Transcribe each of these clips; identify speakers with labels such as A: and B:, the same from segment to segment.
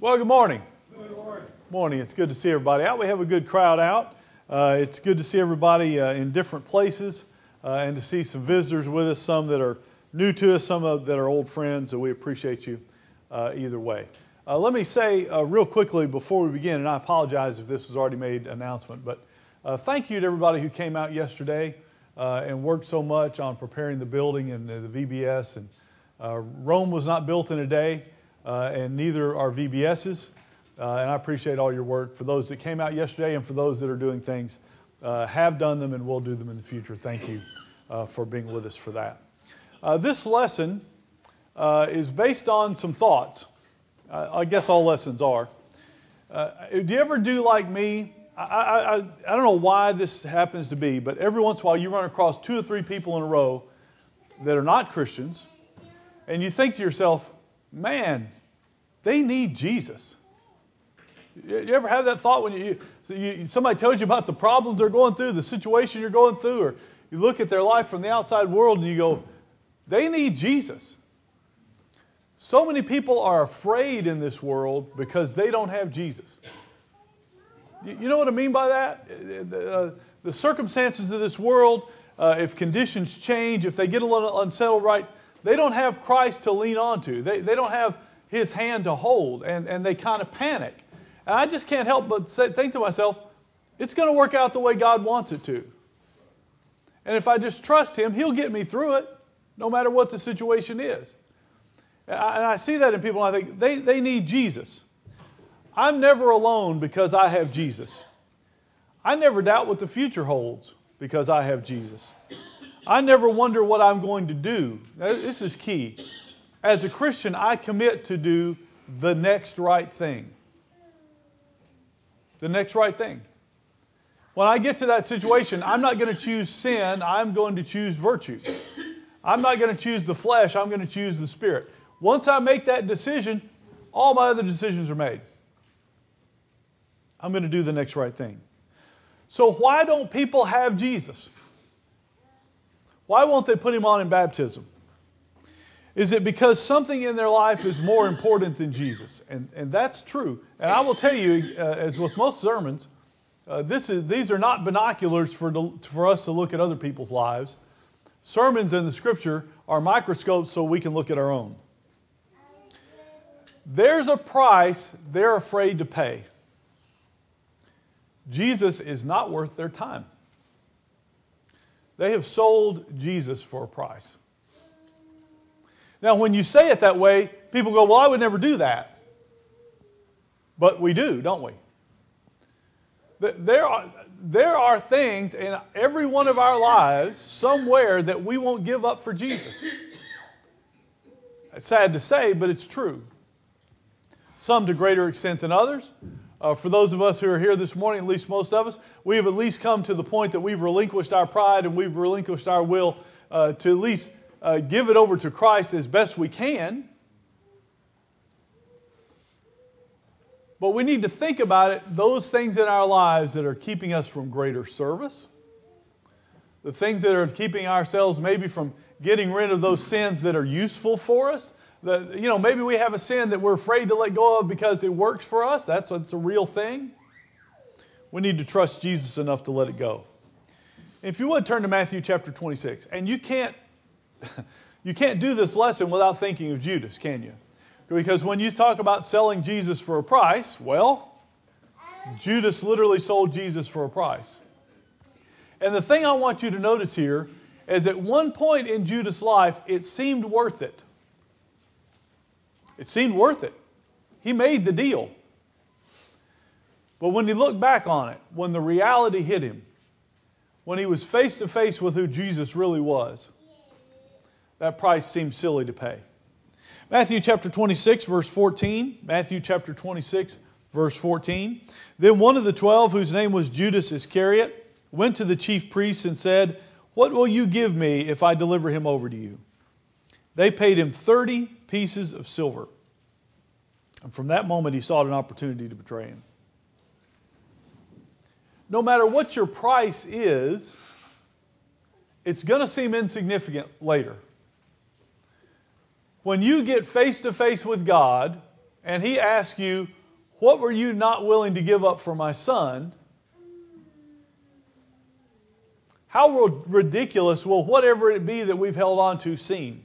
A: Well, good morning.
B: Good morning.
A: Morning. It's good to see everybody out. We have a good crowd out. It's good to see everybody in different places and to see some visitors with us, some that are new to us, some that are old friends, and we appreciate you either way. Let me say real quickly before we begin, and I apologize if this was already made announcement, but thank you to everybody who came out yesterday and worked so much on preparing the building and the VBS. And Rome was not built in a day. And neither are VBSs, and I appreciate all your work. For those that came out yesterday and for those that are doing things, have done them and will do them in the future, thank you for being with us for that. This lesson is based on some thoughts. I guess all lessons are. Do you ever do like me? I don't know why this happens to be, but every once in a while you run across 2 or 3 people in a row that are not Christians, and you think to yourself, man, they need Jesus. You ever have that thought when somebody tells you about the problems they're going through, the situation you're going through, or you look at their life from the outside world and you go, they need Jesus. So many people are afraid in this world because they don't have Jesus. You know what I mean by that? The circumstances of this world, if conditions change, if they get a little unsettled, right, they don't have Christ to lean on to. They don't have His hand to hold, and they kind of panic. And I just can't help but think to myself, it's going to work out the way God wants it to. And if I just trust Him, He'll get me through it, no matter what the situation is. And I see that in people, and I think they need Jesus. I'm never alone because I have Jesus. I never doubt what the future holds because I have Jesus. I never wonder what I'm going to do. Now, this is key. As a Christian, I commit to do the next right thing. The next right thing. When I get to that situation, I'm not going to choose sin. I'm going to choose virtue. I'm not going to choose the flesh. I'm going to choose the Spirit. Once I make that decision, all my other decisions are made. I'm going to do the next right thing. So why don't people have Jesus? Why won't they put Him on in baptism? Is it because something in their life is more important than Jesus? And that's true. And I will tell you, as with most sermons, these are not binoculars for us to look at other people's lives. Sermons in the Scripture are microscopes so we can look at our own. There's a price they're afraid to pay. Jesus is not worth their time. They have sold Jesus for a price. Now, when you say it that way, people go, well, I would never do that. But we do, don't we? There are things in every one of our lives somewhere that we won't give up for Jesus. It's sad to say, but it's true. Some to greater extent than others. For those of us who are here this morning, at least most of us, we have at least come to the point that we've relinquished our pride and we've relinquished our will to at least give it over to Christ as best we can. But we need to think about it, those things in our lives that are keeping us from greater service, the things that are keeping ourselves maybe from getting rid of those sins that are useful for us. Maybe we have a sin that we're afraid to let go of because it works for us. That's a real thing. We need to trust Jesus enough to let it go. If you would turn to Matthew chapter 26, and you can't do this lesson without thinking of Judas, can you? Because when you talk about selling Jesus for a price, well, Judas literally sold Jesus for a price. And the thing I want you to notice here is at one point in Judas' life, it seemed worth it. It seemed worth it. He made the deal. But when he looked back on it, when the reality hit him, when he was face to face with who Jesus really was, that price seemed silly to pay. Matthew chapter 26, verse 14. Matthew chapter 26, verse 14. Then one of the 12, whose name was Judas Iscariot, went to the chief priests and said, "What will you give me if I deliver him over to you?" They paid him 30 pieces of silver. And from that moment, he sought an opportunity to betray him. No matter what your price is, it's going to seem insignificant later. When you get face to face with God, and he asks you, what were you not willing to give up for my son? How ridiculous will whatever it be that we've held on to seem?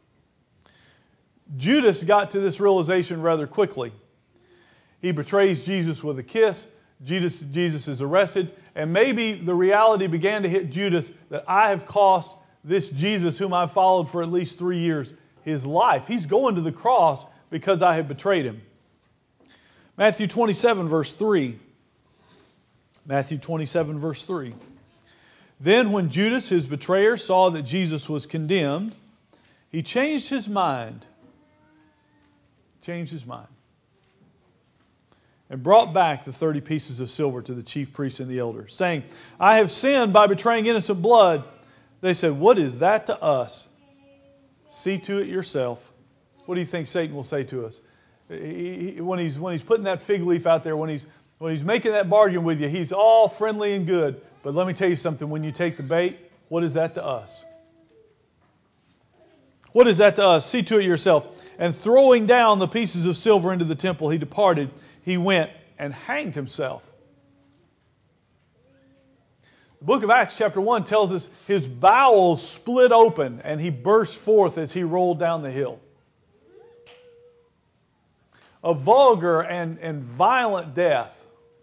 A: Judas got to this realization rather quickly. He betrays Jesus with a kiss. Jesus is arrested. And maybe the reality began to hit Judas that I have cost this Jesus whom I've followed for at least 3 years his life. He's going to the cross because I have betrayed him. Matthew 27 verse 3. Matthew 27 verse 3. Then when Judas, his betrayer, saw that Jesus was condemned, he changed his mind. And brought back the 30 pieces of silver to the chief priests and the elders, saying, I have sinned by betraying innocent blood. They said, what is that to us? See to it yourself. What do you think Satan will say to us? When he's putting that fig leaf out there, when he's making that bargain with you, he's all friendly and good. But let me tell you something, when you take the bait, what is that to us? What is that to us? See to it yourself. And throwing down the pieces of silver into the temple, he departed. He went and hanged himself. The book of Acts chapter 1 tells us his bowels split open and he burst forth as he rolled down the hill. A vulgar and violent death.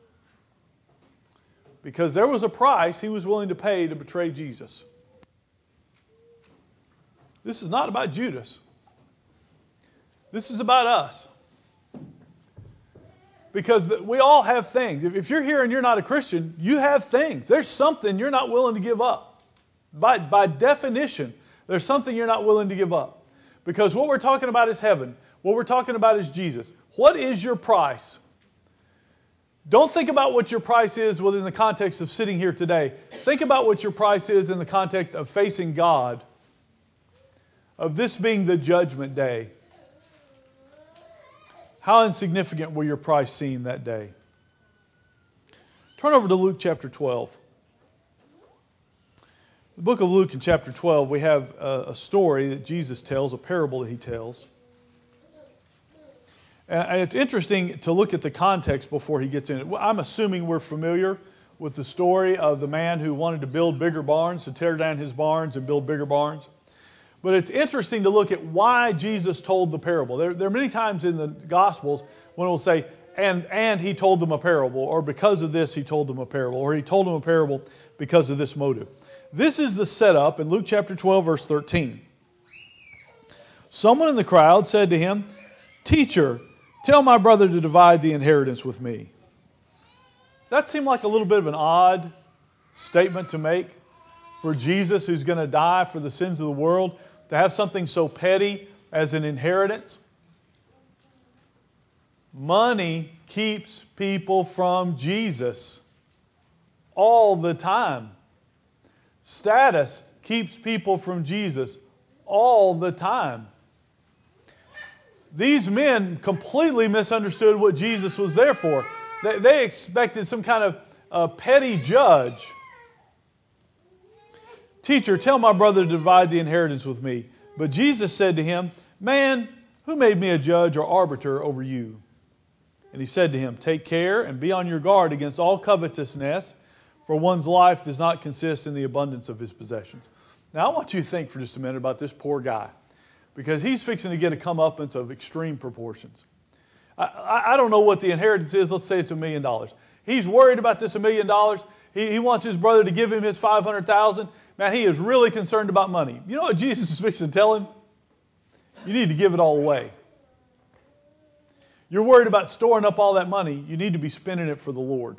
A: Because there was a price he was willing to pay to betray Jesus. This is not about Judas. This is about us. Because we all have things. If you're here and you're not a Christian, you have things. There's something you're not willing to give up. By definition, there's something you're not willing to give up. Because what we're talking about is heaven. What we're talking about is Jesus. What is your price? Don't think about what your price is within the context of sitting here today. Think about what your price is in the context of facing God. Of this being the judgment day. How insignificant will your price seem that day? Turn over to Luke chapter 12. The book of Luke in chapter 12, we have a story that Jesus tells, a parable that he tells. And it's interesting to look at the context before he gets in it. I'm assuming we're familiar with the story of the man who wanted to build bigger barns, to tear down his barns and build bigger barns. But it's interesting to look at why Jesus told the parable. There are many times in the Gospels when it will say, and he told them a parable, or because of this he told them a parable, or he told them a parable because of this motive. This is the setup in Luke chapter 12, verse 13. Someone in the crowd said to him, Teacher, tell my brother to divide the inheritance with me. That seemed like a little bit of an odd statement to make for Jesus, who's going to die for the sins of the world, to have something so petty as an inheritance. Money keeps people from Jesus all the time. Status keeps people from Jesus all the time. These men completely misunderstood what Jesus was there for. They expected some kind of petty judge. Teacher, tell my brother to divide the inheritance with me. But Jesus said to him, Man, who made me a judge or arbiter over you? And he said to him, Take care and be on your guard against all covetousness, for one's life does not consist in the abundance of his possessions. Now I want you to think for just a minute about this poor guy, because he's fixing to get a comeuppance of extreme proportions. I don't know what the inheritance is. Let's say it's $1 million. He's worried about this $1 million. He wants his brother to give him his $500,000. Man, he is really concerned about money. You know what Jesus is fixing to tell him? You need to give it all away. You're worried about storing up all that money. You need to be spending it for the Lord.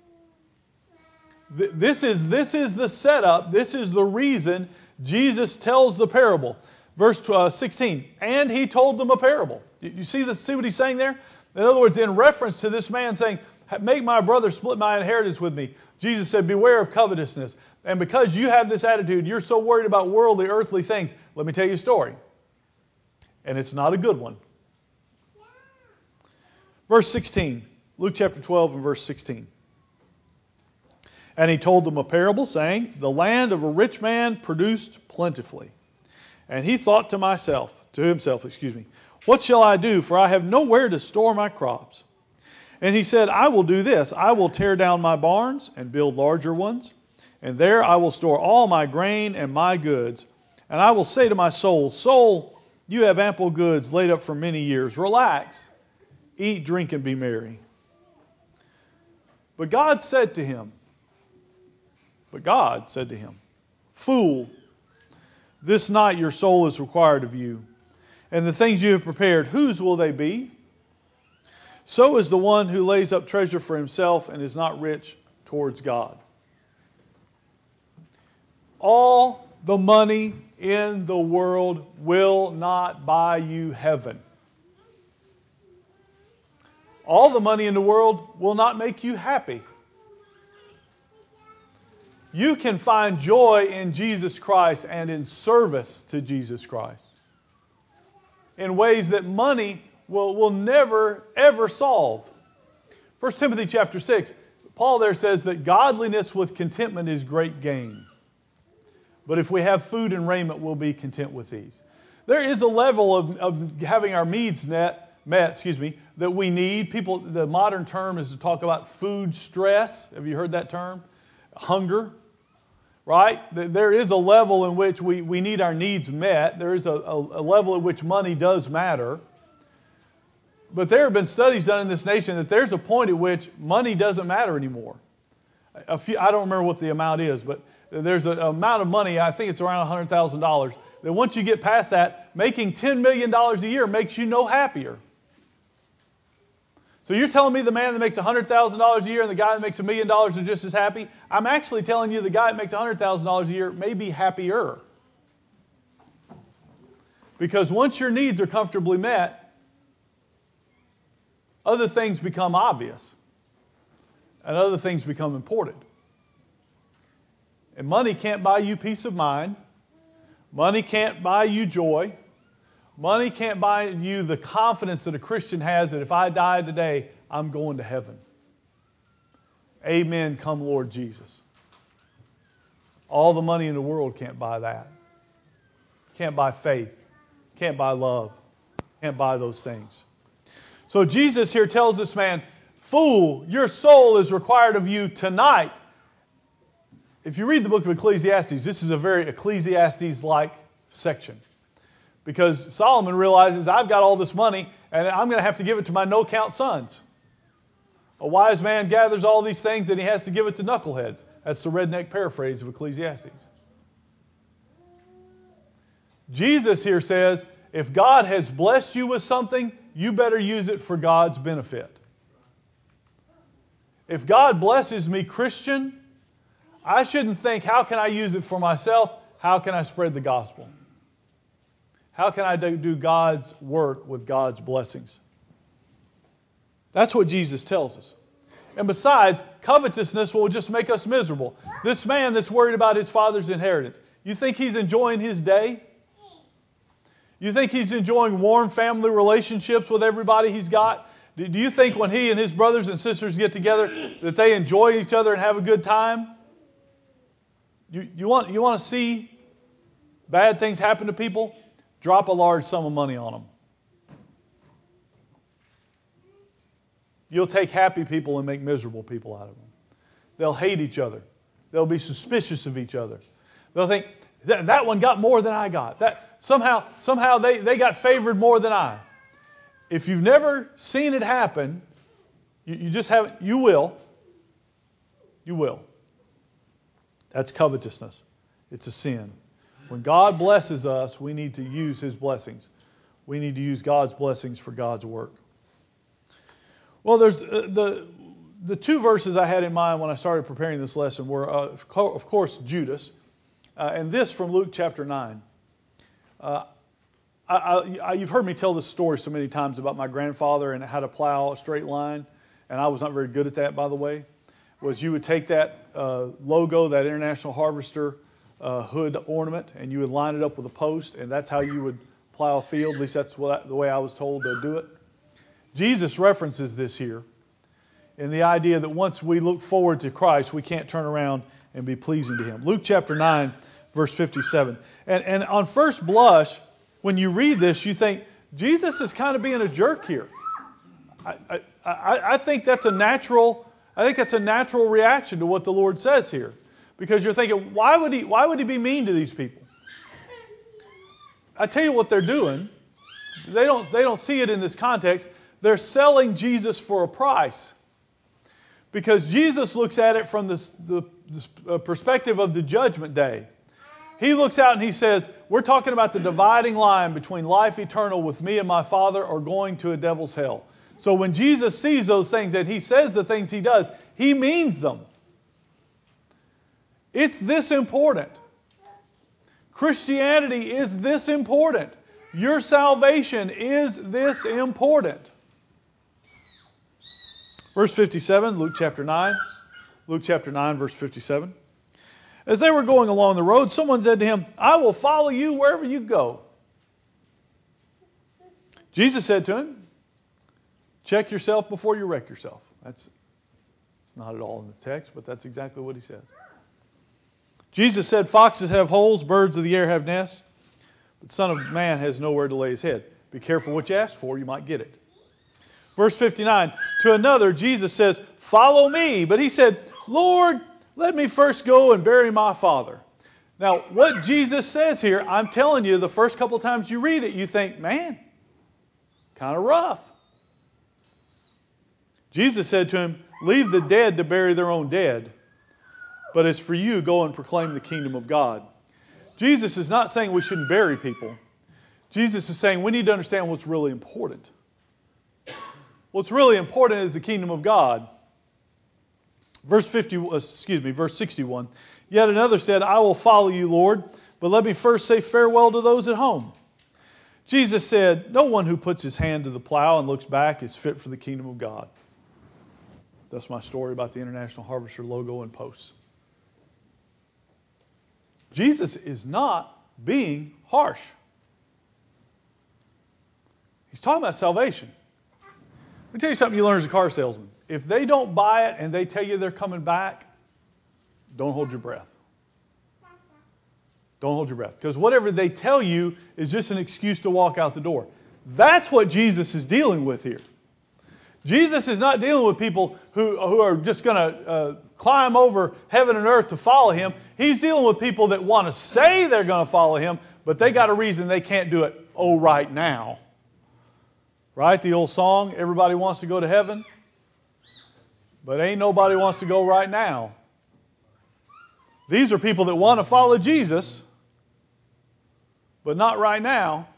A: This is the setup. This is the reason Jesus tells the parable. Verse 16, and he told them a parable. You see what he's saying there? In other words, in reference to this man saying, make my brother split my inheritance with me, Jesus said, beware of covetousness. And because you have this attitude, you're so worried about worldly, earthly things, let me tell you a story. And it's not a good one. Verse 16, Luke chapter 12 and verse 16. And he told them a parable, saying, The land of a rich man produced plentifully. And he thought to What shall I do? For I have nowhere to store my crops. And he said, I will do this. I will tear down my barns and build larger ones. And there I will store all my grain and my goods. And I will say to my soul, Soul, you have ample goods laid up for many years. Relax, eat, drink, and be merry. But God said to him, Fool, this night your soul is required of you. And the things you have prepared, whose will they be? So is the one who lays up treasure for himself and is not rich towards God. All the money in the world will not buy you heaven. All the money in the world will not make you happy. You can find joy in Jesus Christ and in service to Jesus Christ in ways that money will never, ever solve. 1 Timothy chapter 6, Paul there says that godliness with contentment is great gain. But if we have food and raiment, we'll be content with these. There is a level of having our needs met, that we need. The modern term is to talk about food stress. Have you heard that term? Hunger. Right? There is a level in which we need our needs met. There is a level at which money does matter. But there have been studies done in this nation that there's a point at which money doesn't matter anymore. I don't remember what the amount is, but there's an amount of money, I think it's around $100,000, that once you get past that, making $10 million a year makes you no happier. So you're telling me the man that makes $100,000 a year and the guy that makes $1 million are just as happy? I'm actually telling you the guy that makes $100,000 a year may be happier. Because once your needs are comfortably met, other things become obvious. And other things become important. And money can't buy you peace of mind. Money can't buy you joy. Money can't buy you the confidence that a Christian has that if I die today, I'm going to heaven. Amen, come Lord Jesus. All the money in the world can't buy that. Can't buy faith. Can't buy love. Can't buy those things. So Jesus here tells this man, Fool, your soul is required of you tonight. If you read the book of Ecclesiastes, this is a very Ecclesiastes-like section. Because Solomon realizes, I've got all this money, and I'm going to have to give it to my no-count sons. A wise man gathers all these things, and he has to give it to knuckleheads. That's the redneck paraphrase of Ecclesiastes. Jesus here says, if God has blessed you with something, you better use it for God's benefit. If God blesses me, Christian, I shouldn't think, how can I use it for myself? How can I spread the gospel? How can I do God's work with God's blessings? That's what Jesus tells us. And besides, covetousness will just make us miserable. This man that's worried about his father's inheritance, you think he's enjoying his day? You think he's enjoying warm family relationships with everybody he's got? Do you think when he and his brothers and sisters get together that they enjoy each other and have a good time? You want to see bad things happen to people? Drop a large sum of money on them. You'll take happy people and make miserable people out of them. They'll hate each other. They'll be suspicious of each other. They'll think, that one got more than I got. That somehow they got favored more than I. If you've never seen it happen, you just haven't. You will. You will. That's covetousness. It's a sin. When God blesses us, we need to use His blessings. We need to use God's blessings for God's work. Well, there's the two verses I had in mind when I started preparing this lesson were, of course, Judas, and this from Luke chapter 9. You've heard me tell this story so many times about my grandfather and how to plow a straight line, and I was not very good at that, by the way. Was you would take that logo, that International Harvester hood ornament, and you would line it up with a post, and that's how you would plow a field. At least that's the way I was told to do it. Jesus references this here in the idea that once we look forward to Christ, we can't turn around and be pleasing to Him. Luke chapter 9, verse 57. And on first blush, when you read this, you think, Jesus is kind of being a jerk here. I think that's a natural reaction to what the Lord says here. Because you're thinking, why would he be mean to these people? I tell you what they're doing. They don't see it in this context. They're selling Jesus for a price. Because Jesus looks at it from the perspective of the judgment day. He looks out and he says, we're talking about the dividing line between life eternal with me and my Father or going to a devil's hell. So when Jesus sees those things and he says the things he does, he means them. It's this important. Christianity is this important. Your salvation is this important. Verse 57, Luke chapter 9. Luke chapter 9, verse 57. As they were going along the road, someone said to him, I will follow you wherever you go. Jesus said to him, check yourself before you wreck yourself. It's not at all in the text, but that's exactly what he says. Jesus said, foxes have holes, birds of the air have nests, but the Son of Man has nowhere to lay his head. Be careful what you ask for, you might get it. Verse 59, to another, Jesus says, follow me. But he said, Lord, let me first go and bury my father. Now, what Jesus says here, I'm telling you, the first couple of times you read it, you think, man, kind of rough. Jesus said to him, leave the dead to bury their own dead. But as for you, go and proclaim the kingdom of God. Jesus is not saying we shouldn't bury people. Jesus is saying we need to understand what's really important. What's really important is the kingdom of God. Verse 61. Yet another said, I will follow you, Lord, but let me first say farewell to those at home. Jesus said, no one who puts his hand to the plow and looks back is fit for the kingdom of God. That's my story about the International Harvester logo and posts. Jesus is not being harsh. He's talking about salvation. Let me tell you something you learn as a car salesman. If they don't buy it and they tell you they're coming back, don't hold your breath. Don't hold your breath. Because whatever they tell you is just an excuse to walk out the door. That's what Jesus is dealing with here. Jesus is not dealing with people who are just going to climb over heaven and earth to follow him. He's dealing with people that want to say they're going to follow him, but they got a reason they can't do it right now. Right? The old song, everybody wants to go to heaven, but ain't nobody wants to go right now. These are people that want to follow Jesus, but not right now.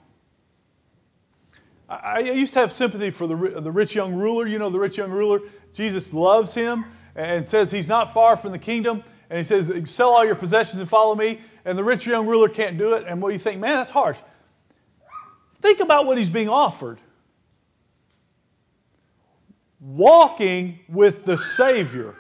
A: I used to have sympathy for the rich young ruler. You know the rich young ruler? Jesus loves him and says he's not far from the kingdom. And he says, sell all your possessions and follow me. And the rich young ruler can't do it. And what do you think? Man, that's harsh. Think about what he's being offered. Walking with the Savior.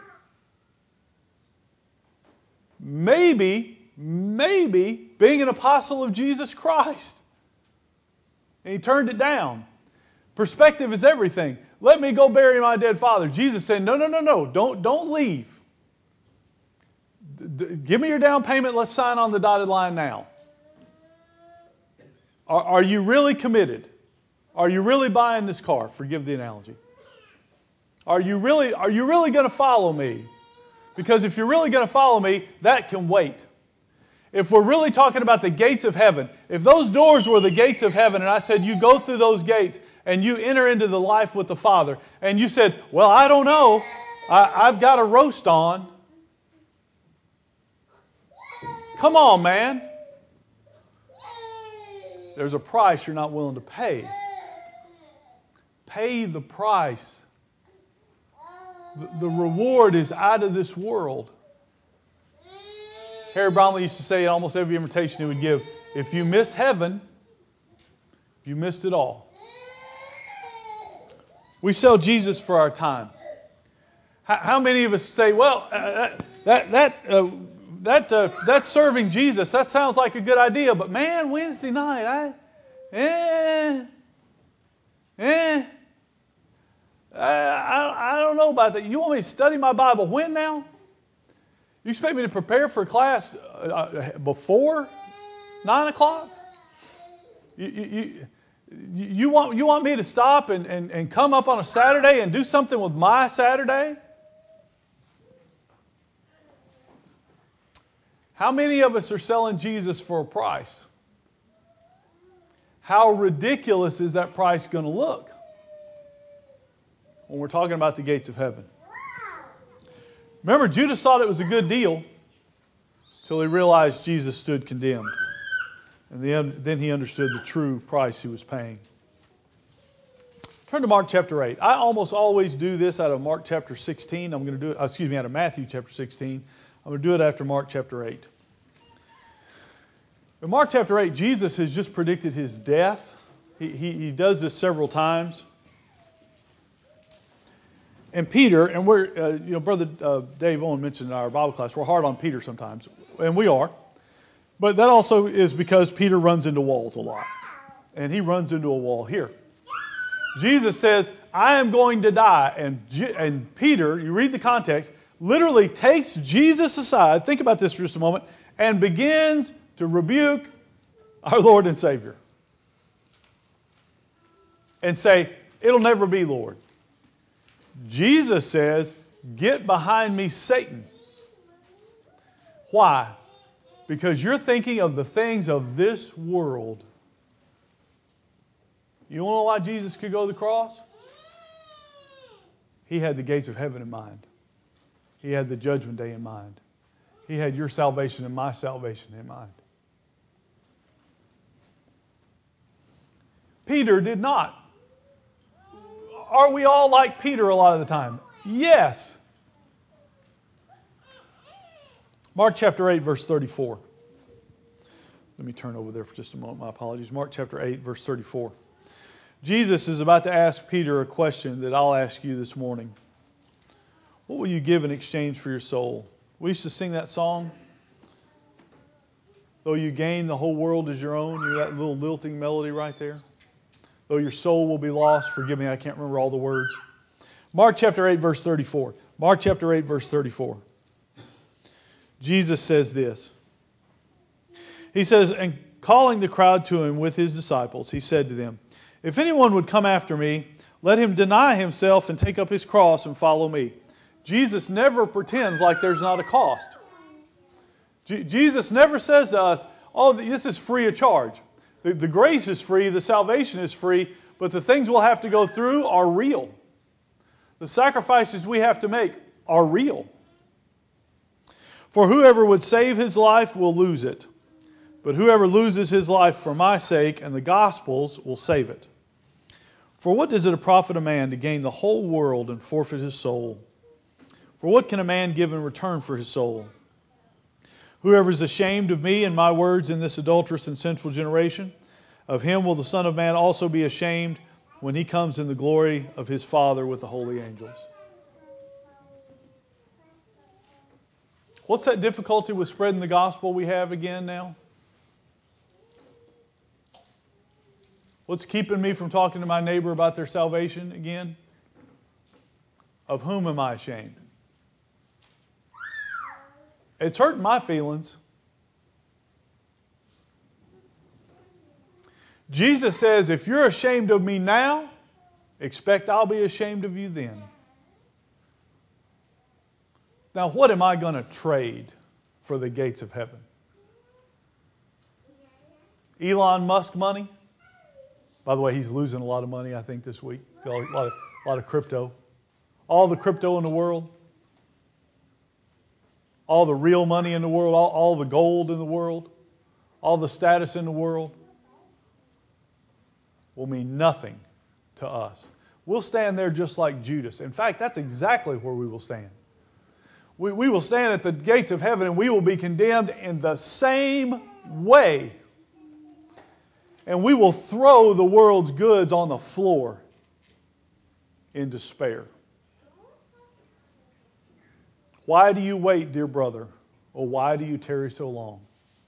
A: Maybe being an apostle of Jesus Christ. And he turned it down. Perspective is everything. Let me go bury my dead father. Jesus said, no. Don't leave. Give me your down payment. Let's sign on the dotted line now. Are you really committed? Are you really buying this car? Forgive the analogy. Are you really going to follow me? Because if you're really going to follow me, that can wait. If we're really talking about the gates of heaven, if those doors were the gates of heaven and I said you go through those gates and you enter into the life with the Father and you said, well, I don't know, I've got a roast on. Come on, man. There's a price you're not willing to pay. Pay the price. The reward is out of this world. Harry Bromley used to say in almost every invitation he would give, if you missed heaven, you missed it all. We sell Jesus for our time. How many of us say, well, that's serving Jesus. That sounds like a good idea, but man, Wednesday night, I don't know about that. You want me to study my Bible when now? You expect me to prepare for class before 9 o'clock? You want me to stop and come up on a Saturday and do something with my Saturday? How many of us are selling Jesus for a price? How ridiculous is that price going to look when we're talking about the gates of heaven? Remember, Judas thought it was a good deal until he realized Jesus stood condemned. And then he understood the true price he was paying. Turn to Mark chapter 8. I almost always do this out of Mark chapter 16. I'm going to do it, out of Matthew chapter 16. I'm going to do it after Mark chapter 8. In Mark chapter 8, Jesus has just predicted his death. He does this several times. And Peter, and we're, Brother Dave Owen mentioned in our Bible class, we're hard on Peter sometimes, and we are. But that also is because Peter runs into walls a lot. And he runs into a wall here. Jesus says, I am going to die. And Peter, you read the context, literally takes Jesus aside, think about this for just a moment, and begins to rebuke our Lord and Savior. And say, it'll never be, Lord. Jesus says, get behind me, Satan. Why? Because you're thinking of the things of this world. You want to know why Jesus could go to the cross? He had the gates of heaven in mind. He had the judgment day in mind. He had your salvation and my salvation in mind. Peter did not. Are we all like Peter a lot of the time? Yes. Mark chapter 8, verse 34. Let me turn over there for just a moment. My apologies. Mark chapter 8, verse 34. Jesus is about to ask Peter a question that I'll ask you this morning. What will you give in exchange for your soul? We used to sing that song. Though you gain the whole world as your own. You're that little lilting melody right there. Though your soul will be lost. Forgive me, I can't remember all the words. Mark chapter 8, verse 34. Mark chapter 8, verse 34. Jesus says this. He says, and calling the crowd to him with his disciples, he said to them, if anyone would come after me, let him deny himself and take up his cross and follow me. Jesus never pretends like there's not a cost. Jesus never says to us, oh, this is free of charge. The grace is free, the salvation is free, but the things we'll have to go through are real. The sacrifices we have to make are real. For whoever would save his life will lose it. But whoever loses his life for my sake and the gospel's will save it. For what does it profit a man to gain the whole world and forfeit his soul? For what can a man give in return for his soul? Whoever is ashamed of me and my words in this adulterous and sinful generation, of him will the Son of Man also be ashamed when he comes in the glory of his Father with the holy angels. What's that difficulty with spreading the gospel we have again now? What's keeping me from talking to my neighbor about their salvation again? Of whom am I ashamed? It's hurting my feelings. Jesus says, if you're ashamed of me now, expect I'll be ashamed of you then. Now, what am I going to trade for the gates of heaven? Elon Musk money? By the way, he's losing a lot of money, I think, this week. A lot of crypto. All the crypto in the world. All the real money in the world. All the gold in the world. All the status in the world. Will mean nothing to us. We'll stand there just like Judas. In fact, that's exactly where we will stand. We will stand at the gates of heaven and we will be condemned in the same way. And we will throw the world's goods on the floor in despair. Why do you wait, dear brother? Or why do you tarry so long?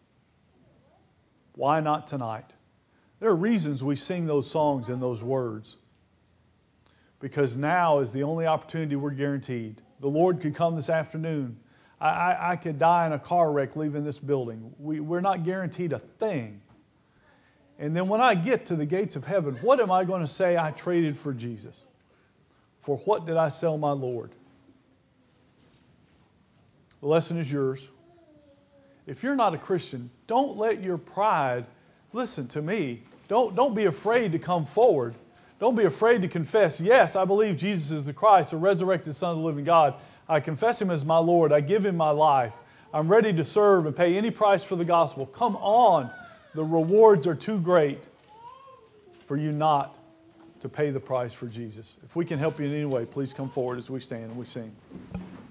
A: Why not tonight? There are reasons we sing those songs and those words. Because now is the only opportunity we're guaranteed. The Lord could come this afternoon. I could die in a car wreck leaving this building. We're not guaranteed a thing. And then when I get to the gates of heaven, what am I going to say I traded for Jesus? For what did I sell my Lord? The lesson is yours. If you're not a Christian, don't let your pride, listen to me, don't be afraid to come forward. Don't be afraid to confess, yes, I believe Jesus is the Christ, the resurrected Son of the living God. I confess Him as my Lord. I give Him my life. I'm ready to serve and pay any price for the gospel. Come on. The rewards are too great for you not to pay the price for Jesus. If we can help you in any way, please come forward as we stand and we sing.